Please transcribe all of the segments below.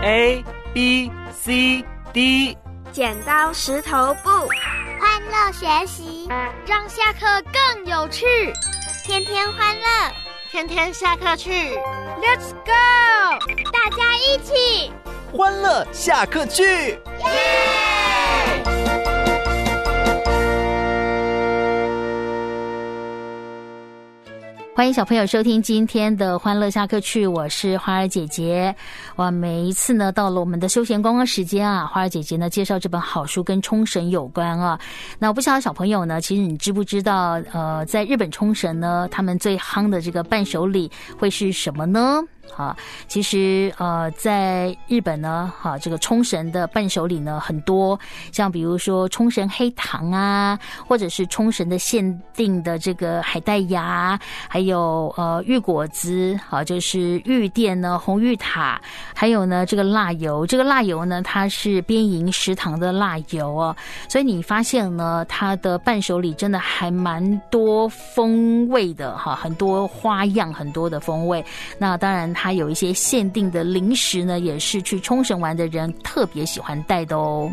A B C D。 剪刀石头布， 欢乐学习， 让下课更有趣。 天天欢乐， 天天下课去。 Let's go！ 大家一起欢乐下课去， 耶！ 欢迎小朋友收听今天的欢乐下课去，我是花儿姐姐。哇，每一次呢到了我们的休闲观光时间啊，花儿姐姐呢介绍这本好书跟冲绳有关啊。那我不晓得小朋友呢，其实你知不知道在日本冲绳呢，他们最夯的这个伴手礼会是什么呢？其实在日本呢，这个冲绳的伴手礼呢很多，像比如说冲绳黑糖啊，或者是冲绳的限定的这个海带芽，还有玉果子，就是玉店呢红玉塔，还有呢这个辣油，这个辣油呢它是边营食堂的辣油哦，所以你发现呢它的伴手礼真的还蛮多风味的很多花样，很多的风味。那当然它有一些限定的零食呢，也是去冲绳玩的人特别喜欢带的哦。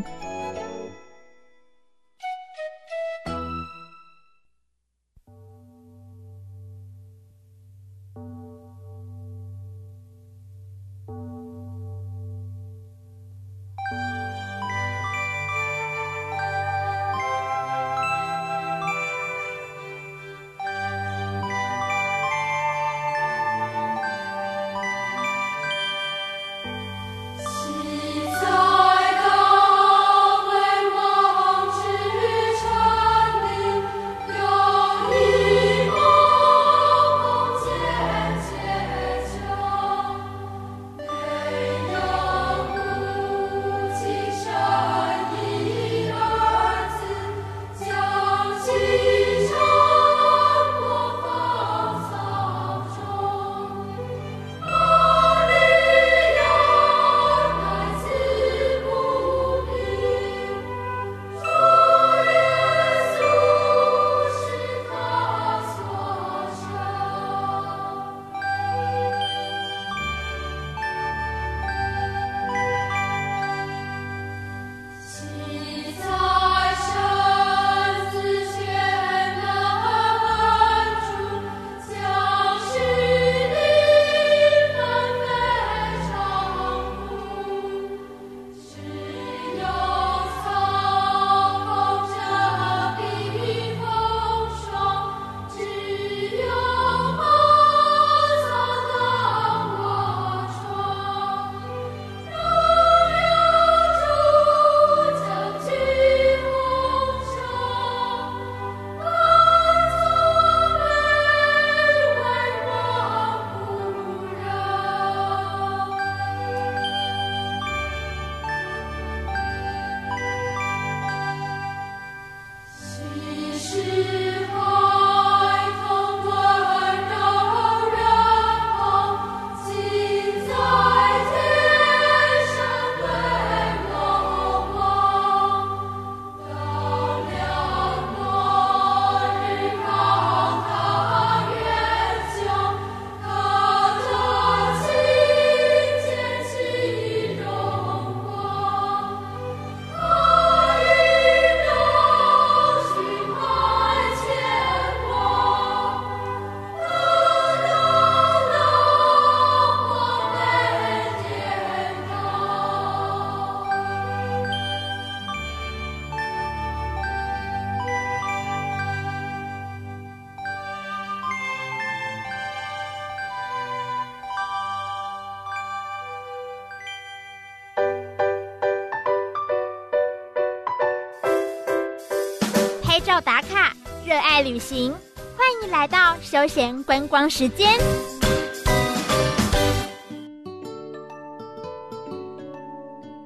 照打卡，热爱旅行，欢迎来到休闲观光时间。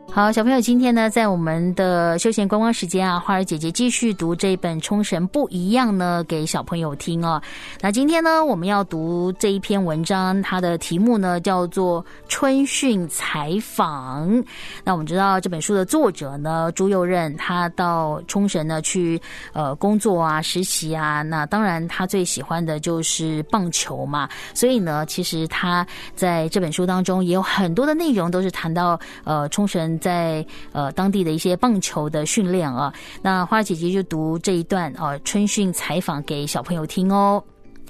好，小朋友，今天呢，在我们的休闲观光时间啊，花儿姐姐继续读这本《冲绳不一样》呢，给小朋友听哦。那今天呢，我们要读这一篇文章，它的题目呢叫做《春训采访》。那我们知道这本书的作者呢，朱佑任，他到冲绳呢去工作啊、实习啊。那当然，他最喜欢的就是棒球嘛，所以呢，其实他在这本书当中也有很多的内容都是谈到冲绳在当地的一些棒球的训练啊。那花儿姐姐就读这一段春训采访给小朋友听哦。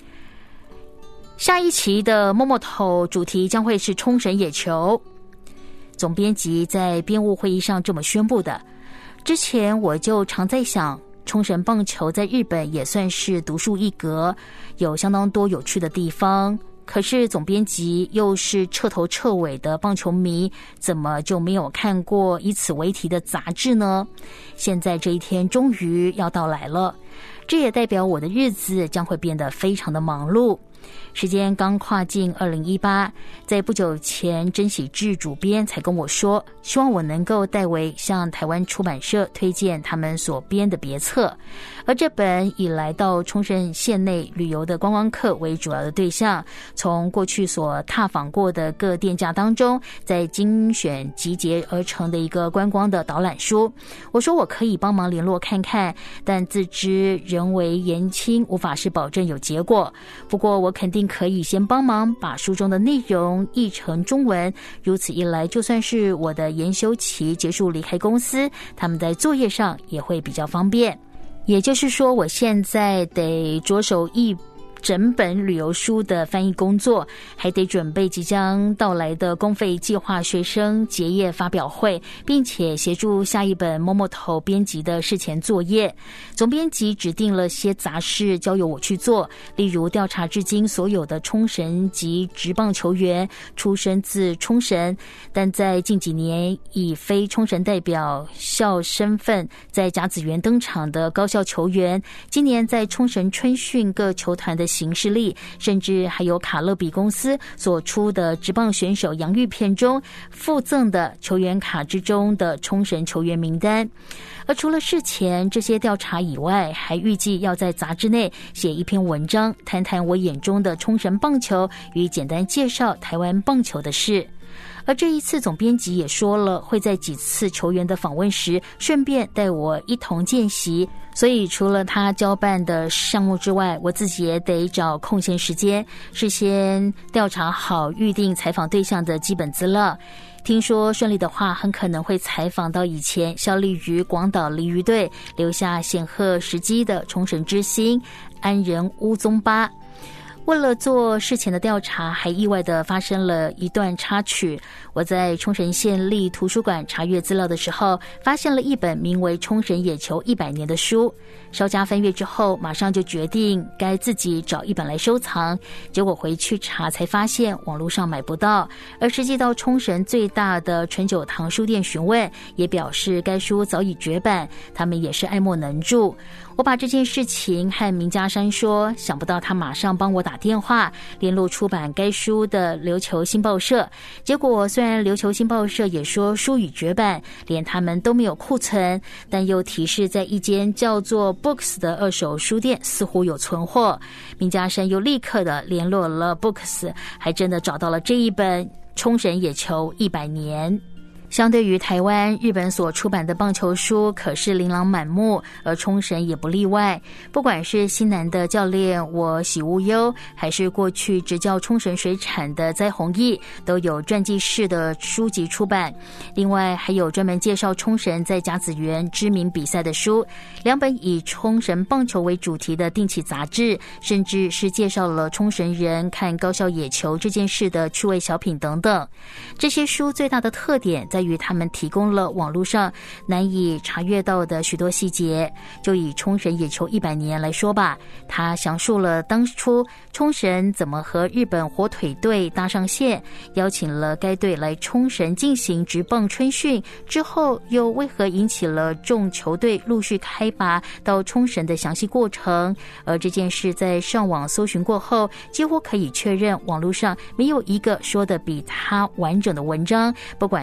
下一期的摸摸头主题将会是冲绳野球，总编辑在编务会议上这么宣布的。之前我就常在想，冲绳棒球在日本也算是独树一格，有相当多有趣的地方。可是总编辑又是彻头彻尾的棒球迷，怎么就没有看过以此为题的杂志呢？现在这一天终于要到来了，这也代表我的日子将会变得非常的忙碌。时间刚跨进2018，在不久前甄喜志主编才跟我说，希望我能够代为向台湾出版社推荐他们所编的别册。而这本以来到冲绳县内旅游的观光客为主要的对象，从过去所踏访过的各店家当中，在精选集结而成的一个观光的导览书。我说我可以帮忙联络看看，但自知人为言轻，无法是保证有结果。不过我肯定可以先帮忙把书中的内容译成中文，如此一来，就算是我的研修期结束离开公司，他们在作业上也会比较方便。也就是说，我现在得着手译整本旅游书的翻译工作，还得准备即将到来的公费计划学生结业发表会，并且协助下一本摸摸头编辑的事前作业。总编辑指定了些杂事交由我去做，例如调查至今所有的冲绳籍职棒球员出身自冲绳，但在近几年以非冲绳代表校身份在甲子园登场的高校球员，今年在冲绳春训各球团的行事历，甚至还有卡勒比公司所出的职棒选手洋芋片中附赠的球员卡之中的冲绳球员名单。而除了事前这些调查以外，还预计要在杂志内写一篇文章，谈谈我眼中的冲绳棒球与简单介绍台湾棒球的事。而这一次总编辑也说了，会在几次球员的访问时顺便带我一同见习，所以除了他交办的项目之外，我自己也得找空闲时间，事先调查好预定采访对象的基本资料。听说顺利的话，很可能会采访到以前效力于广岛鲤鱼队留下显赫时机的冲绳之星安仁乌宗巴。为了做事前的调查，还意外的发生了一段插曲。我在冲绳县立图书馆查阅资料的时候，发现了一本名为《冲绳野球100年》的书。稍加翻阅之后，马上就决定该自己找一本来收藏。结果回去查才发现网络上买不到，而实际到冲绳最大的纯酒堂书店询问，也表示该书早已绝版，他们也是爱莫能助。我把这件事情和明家山说，想不到他马上帮我打电话联络出版该书的琉球新报社。结果虽然琉球新报社也说书已绝版，连他们都没有库存，但又提示在一间叫做 Books 的二手书店似乎有存货。明家山又立刻的联络了 Books， 还真的找到了这一本《冲绳野球100年》。相对于台湾，日本所出版的棒球书可是琳琅满目，而冲绳也不例外。不管是新南的教练我喜无忧，还是过去执教冲绳水产的栽弘毅，都有传记式的书籍出版。另外还有专门介绍冲绳在甲子园知名比赛的书，2本以冲绳棒球为主题的定期杂志，甚至是介绍了冲绳人看高校野球这件事的趣味小品等等。这些书最大的特点在于他们提供了网络上难以查阅到的许多细节。就以冲绳野球100年来说吧，他详述了当初冲绳怎么和日本火腿队搭上线，邀请了该队来冲绳进行职棒春训，之后又为何引起了众球队陆续开拔到冲绳的详细过程。而这件事在上网搜寻过后，几乎可以确认网络上没有一个说的比他完整的文章，不管是中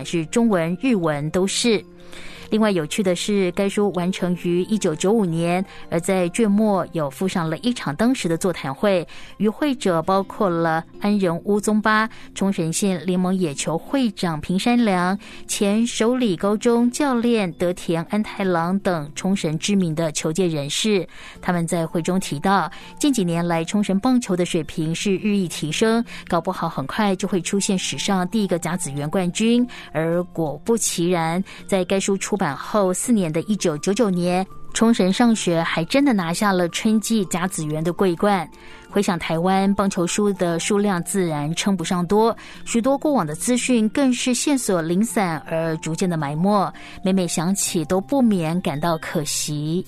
中文、日文都是。另外有趣的是，该书完成于1995年，而在卷末有附上了一场当时的座谈会，与会者包括了安仁乌宗巴、冲绳县联盟野球会长平山良、前首里高中教练德田安太郎等冲绳知名的球界人士。他们在会中提到，近几年来冲绳棒球的水平是日益提升，搞不好很快就会出现史上第一个甲子园冠军。而果不其然，在该书出版后4年的1999年，冲绳上学还真的拿下了春季甲子园的桂冠。回想台湾棒球书的数量自然称不上多，许多过往的资讯更是线索零散而逐渐的埋没，每每想起都不免感到可惜。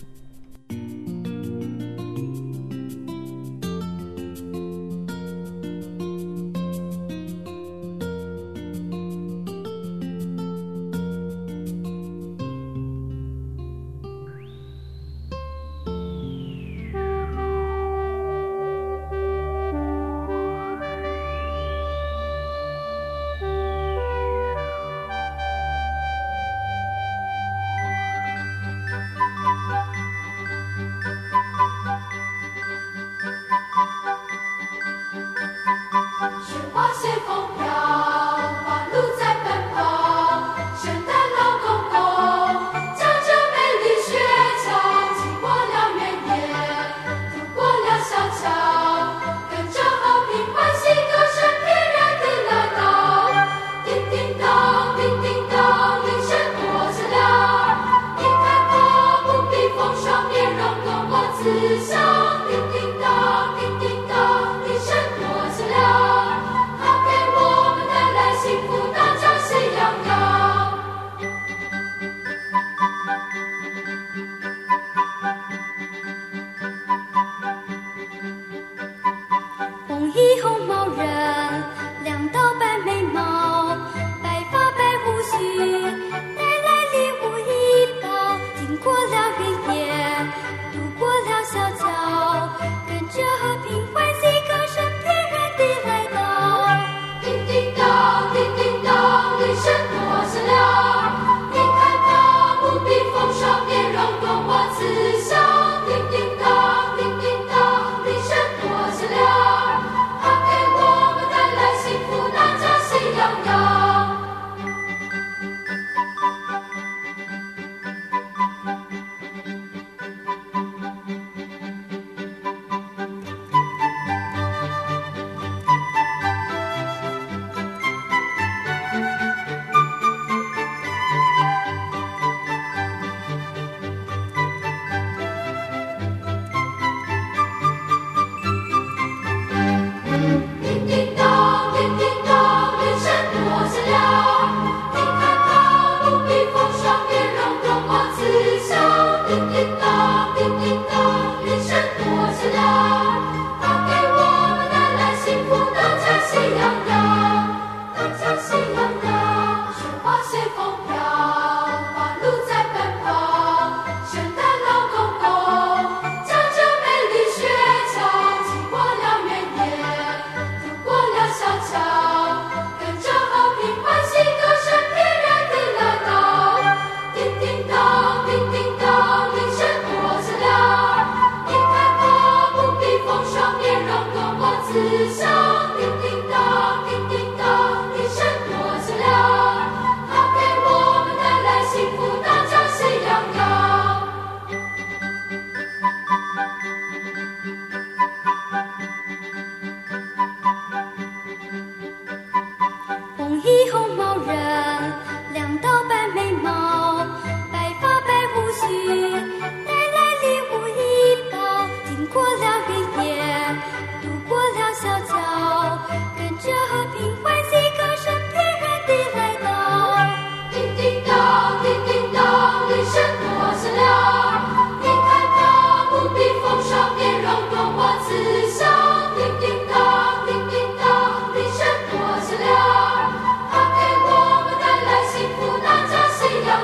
幸福大家谁要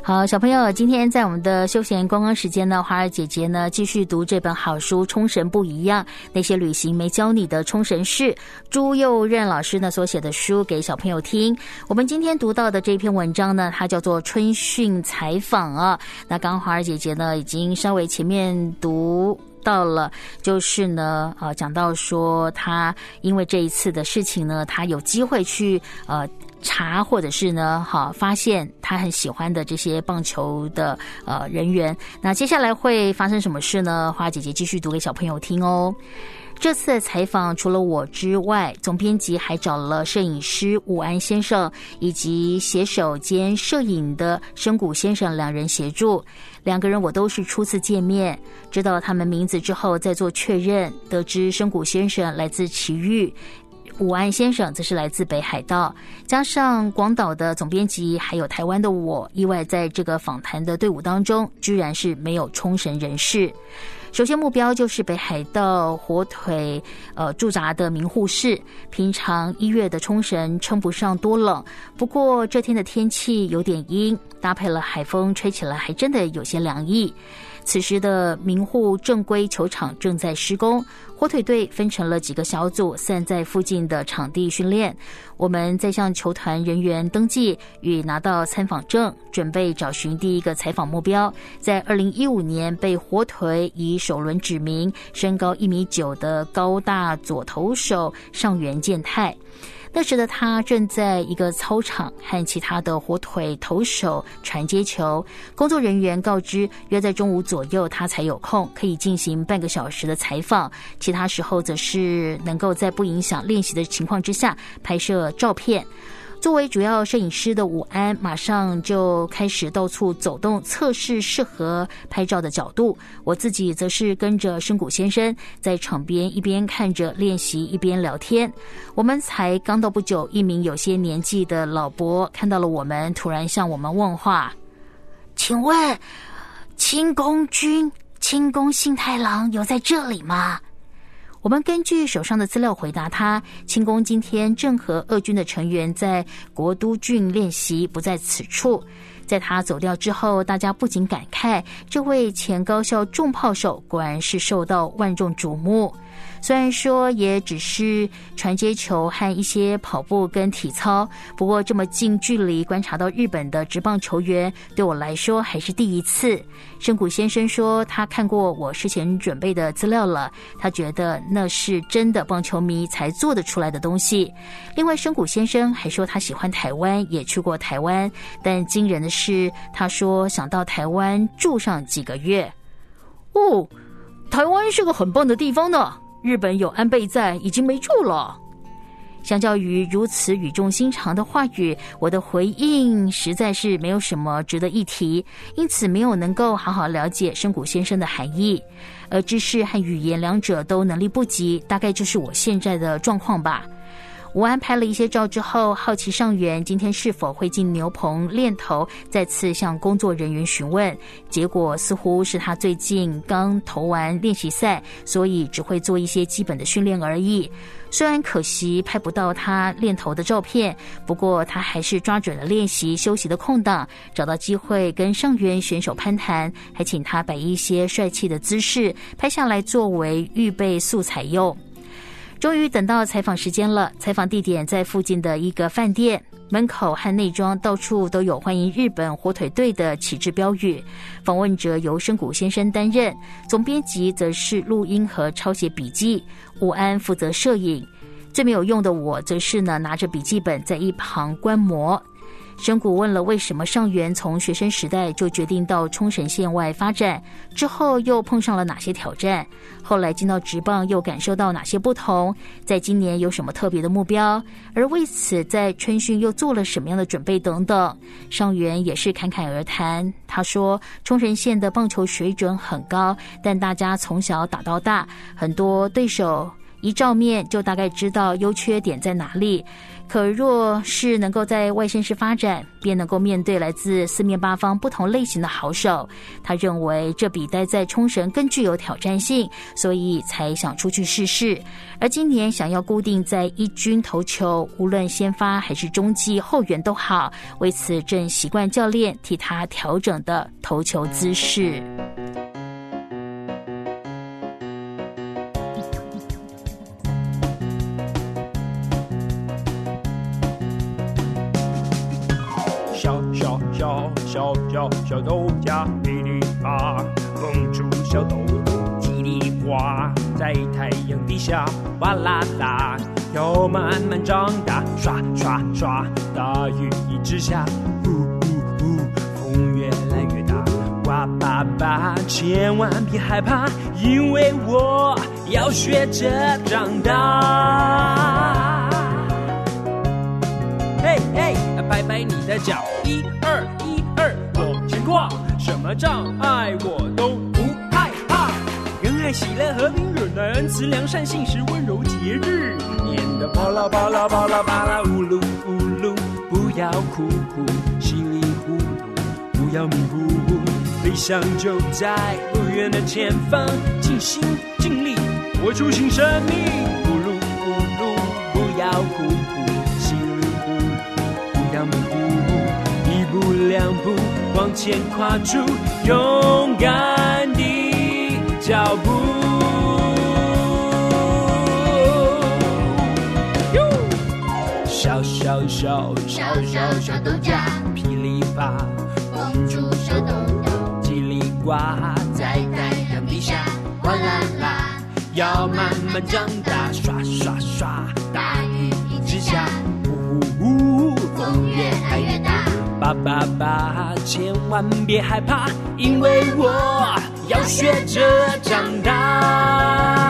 好，小朋友，今天在我们的休闲观光时间呢，花儿姐姐呢继续读这本好书《冲绳不一样》，那些旅行没教你的冲绳事，朱佑任老师呢所写的书给小朋友听。我们今天读到的这篇文章呢，它叫做春训采访啊。那刚刚花儿姐姐呢已经稍微前面读到了，就是呢讲到说他因为这一次的事情呢，他有机会去查或者是呢发现他很喜欢的这些棒球的人员。那接下来会发生什么事呢？花姐姐继续读给小朋友听哦。这次的采访除了我之外，总编辑还找了摄影师武安先生以及写手兼摄影的深谷先生两人协助。两个人我都是初次见面，知道他们名字之后再做确认，得知深谷先生来自埼玉，武安先生则是来自北海道，加上广岛的总编辑还有台湾的我，意外在这个访谈的队伍当中居然是没有冲绳人士。首先目标就是北海道火腿驻扎的名护市。平常1月的冲绳称不上多冷，不过这天的天气有点阴，搭配了海风，吹起来还真的有些凉意。此时的名护正规球场正在施工，火腿队分成了几个小组，散在附近的场地训练。我们在向球团人员登记与拿到参访证，准备找寻第一个采访目标。在2015年被火腿以首轮指名，身高1.9米的高大左投手上原健太。那时的他正在一个操场和其他的火腿投手传接球，工作人员告知约在中午左右他才有空，可以进行半个小时的采访，其他时候则是能够在不影响练习的情况之下拍摄照片。作为主要摄影师的武安马上就开始到处走动，测试适合拍照的角度。我自己则是跟着深谷先生在场边一边看着练习一边聊天。我们才刚到不久，一名有些年纪的老伯看到了我们，突然向我们问话：请问清宫君、清宫信太郎有在这里吗？我们根据手上的资料回答他，清宫今天正和俄军的成员在国都郡练习，不在此处。在他走掉之后，大家不禁感慨，这位前高校重炮手果然是受到万众瞩目。虽然说也只是传接球和一些跑步跟体操，不过这么近距离观察到日本的职棒球员，对我来说还是第一次。深谷先生说他看过我事前准备的资料了，他觉得那是真的棒球迷才做得出来的东西。另外深谷先生还说他喜欢台湾，也去过台湾，但惊人的是他说想到台湾住上几个月。哦，台湾是个很棒的地方呢，日本有安倍在，已经没救了。相较于如此语重心长的话语，我的回应实在是没有什么值得一提，因此没有能够好好了解深谷先生的含义。而知识和语言两者都能力不及，大概就是我现在的状况吧。武安拍了一些照之后，好奇上原今天是否会进牛棚练投，再次向工作人员询问，结果似乎是他最近刚投完练习赛，所以只会做一些基本的训练而已。虽然可惜拍不到他练投的照片，不过他还是抓准了练习休息的空档，找到机会跟上原选手攀谈，还请他摆一些帅气的姿势拍下来作为预备素材用。终于等到采访时间了，采访地点在附近的一个饭店，门口和内装到处都有欢迎日本火腿队的旗帜标语。访问者由深谷先生担任，总编辑则是录音和抄写笔记，武安负责摄影。最没有用的我则是拿着笔记本在一旁观摩。深谷问了为什么上原从学生时代就决定到冲绳县外发展，之后又碰上了哪些挑战，后来进到职棒又感受到哪些不同，在今年有什么特别的目标，而为此在春训又做了什么样的准备等等。上原也是侃侃而谈，他说冲绳县的棒球水准很高，但大家从小打到大，很多对手一照面就大概知道优缺点在哪里， 可若是能够在外县市发展，便能够面对来自四面八方不同类型的好手。他认为这比待在冲绳更具有挑战性，所以才想出去试试。而今年想要固定在一军投球，无论先发还是中继后援都好，为此正习惯教练替他调整的投球姿势。 小豆荚噼里啪，蹦出小豆豆叽里呱，在太阳底下哗啦啦，要慢慢长大，刷刷刷，大雨一直下，呼呼呼，风越来越大，哇爸爸，千万别害怕，因为我要学着长大。嘿嘿，摆摆你的脚，一二一二，往前跨，什么障碍我都不害怕。仁爱、喜乐、和平、忍耐、恩慈、良善、信实、温柔、节日，念得巴拉巴拉巴拉巴拉，呜噜呜噜，不要哭哭，稀里糊涂，不要迷糊，理想就在不远的前方，尽心尽力活出新生命。呜噜呜噜，不要哭哭，稀里糊涂，不要迷糊，一步两步往前跨出勇敢的脚步。小小小小小小豆荚，噼里啪，蹦出小豆豆，叽里呱，在太阳底下哗啦啦，要慢慢长大，刷刷刷，大雨一直下，呜呜呜，风越来越大，爸爸爸，千万别害怕，因为我要学着长大。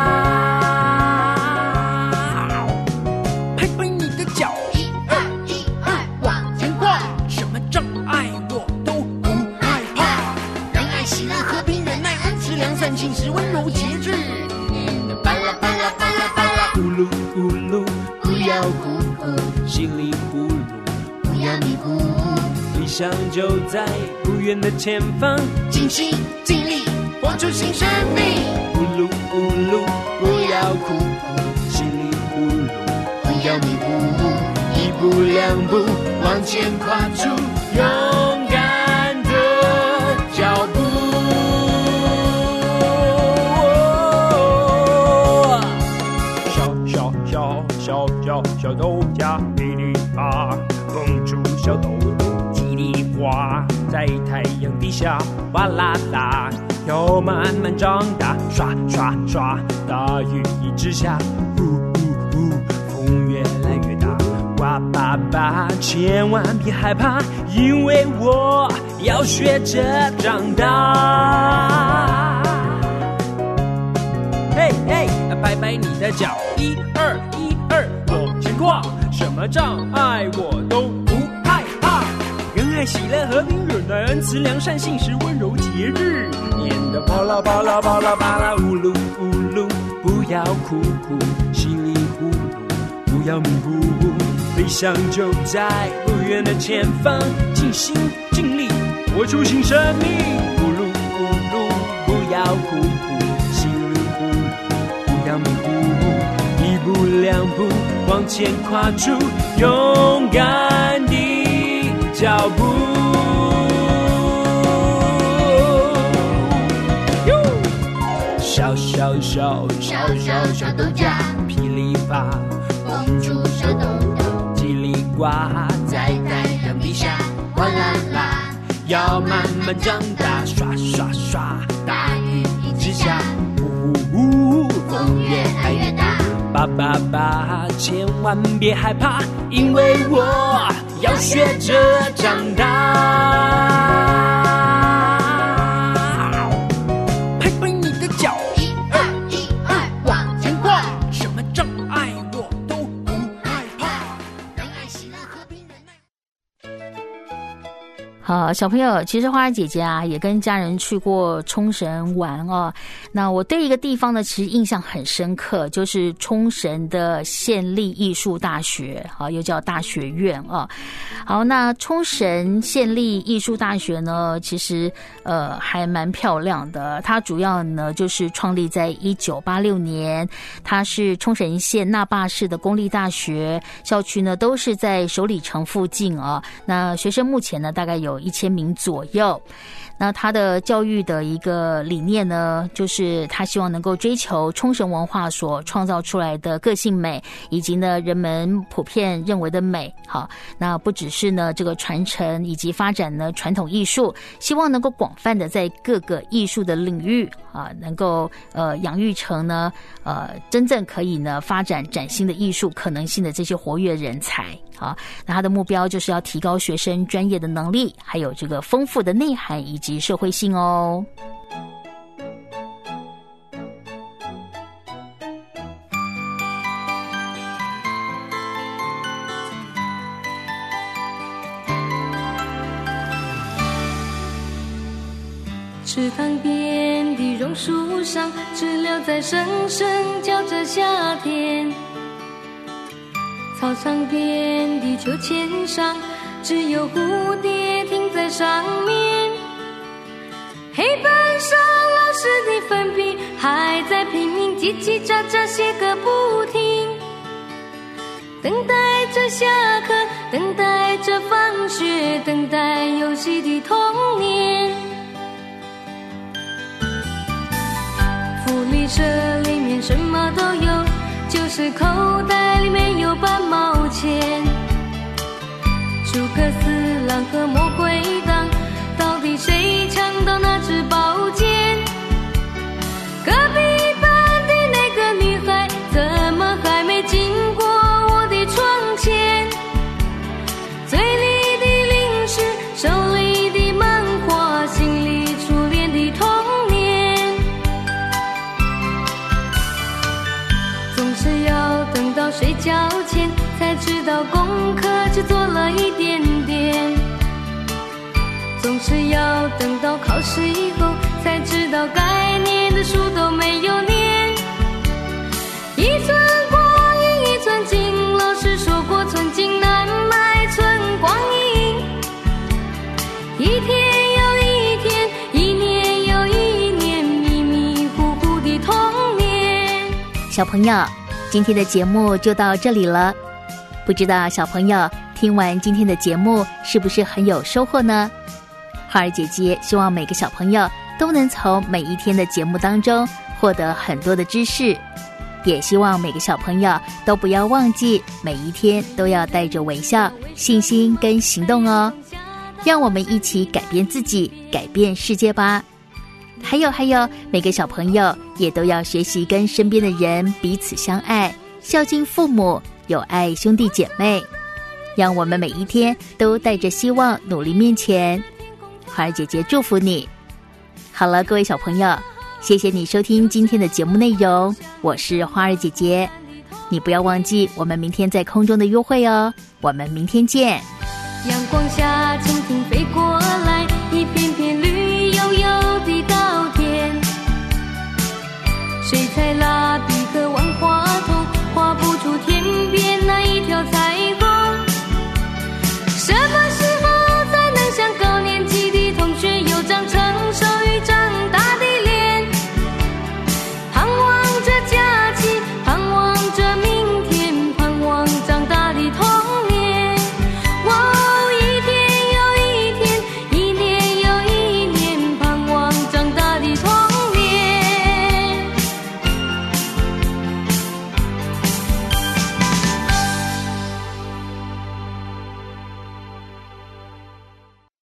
拍拍你的脚，一二一二，往前跨，什么障碍我都不害怕。仁爱、喜乐、和平、忍耐、恩慈、良善、信实、温柔、节制，念得巴拉巴拉巴拉巴拉，呜噜呜噜，不要哭哭，稀里糊涂，不要迷糊，理想就在不远的前方，尽心尽力活出新生命。呜噜呜噜，不要哭哭，稀里糊涂，不要迷糊，一步两步往前跨出勇敢的脚步。小豆荚噼里啪，蹦出小豆豆叽里呱，在太阳底下哗啦啦，要慢慢长大，刷刷刷，大雨一直下，呼呼呼，风越来越大，哇爸爸，千万别害怕，因为我要学着长大。嘿嘿，摆摆你的脚，一二一二，往前跨，什么障碍我都不害怕。仁爱、喜乐、和平、忍耐、恩慈、良善、信实、温柔、节日，念得巴拉巴拉巴拉巴拉，呜噜呜噜，不要哭哭，稀里糊涂，不要迷糊，理想就在不远的前方，尽心尽力活出新生命。呜噜呜噜，不要哭哭，稀里糊涂，不要迷糊，一步两步往前跨出勇敢的脚步。小小小小小小豆荚，噼里啪，蹦出小豆豆，叽里呱，在太阳底下哗啦啦，要慢慢长大，刷刷刷，大雨一直下，呜呜呜，风越来越大，爸爸爸，千万别害怕，因为我要学着长大。拍拍你的脚，一二一二，往前跨，什么障碍我都不害怕。仁爱、喜乐、和平、忍耐。 好，小朋友，其实花儿姐姐啊也跟家人去过冲绳玩哦。那我对一个地方呢，其实印象很深刻，就是冲绳的县立艺术大学，好，又叫大学院啊。好，那冲绳县立艺术大学呢，其实还蛮漂亮的。它主要呢就是创立在1986年，它是冲绳县那霸市的公立大学，校区呢都是在首里城附近啊。那学生目前呢大概有1000名左右。那他的教育的一个理念呢，就是他希望能够追求冲绳文化所创造出来的个性美，以及呢人们普遍认为的美。好，那不只是呢这个传承以及发展呢传统艺术，希望能够广泛的在各个艺术的领域啊，能够养育成呢真正可以呢发展崭新的艺术可能性的这些活跃人才。好，那他的目标就是要提高学生专业的能力，还有这个丰富的内涵以及社会性哦。 池塘边的榕树上，知了在声声叫着夏天。操场边的秋千上，只有蝴蝶停在上面。黑板上老师的粉笔还在拼命叽叽喳喳写个不停，等待着下课，等待着放学，等待游戏的童年。福利社里面什么都有，就是口袋里面有半毛钱。诸葛四郎和魔鬼党，到底谁抢到那支宝剑？隔壁班的那个女孩，怎么还没经过我的窗前？嘴里的零食，手里的漫画，心里初恋的童年。总是要等到睡觉前，才知道功课只做了一点点。总是要等到考试以后，才知道该念的书都没有念。一寸光阴一寸金，老师说过寸金难买寸光阴。一天又一天，一年又一年，迷迷糊糊的童年。 小朋友，今天的节目就到这里了。不知道小朋友听完今天的节目是不是很有收获呢？花儿姐姐希望每个小朋友都能从每一天的节目当中获得很多的知识，也希望每个小朋友都不要忘记每一天都要带着微笑、信心跟行动哦。让我们一起改变自己，改变世界吧。还有，每个小朋友也都要学习跟身边的人彼此相爱，孝敬父母，有爱兄弟姐妹。让我们每一天都带着希望努力面前。花儿姐姐祝福你。好了，各位小朋友，谢谢你收听今天的节目内容，我是花儿姐姐。你不要忘记我们明天在空中的约会哦，我们明天见。 阳光下蜻蜓飞过来，一片片绿油油的稻田。水彩蜡笔和万花筒画不出天边那一条彩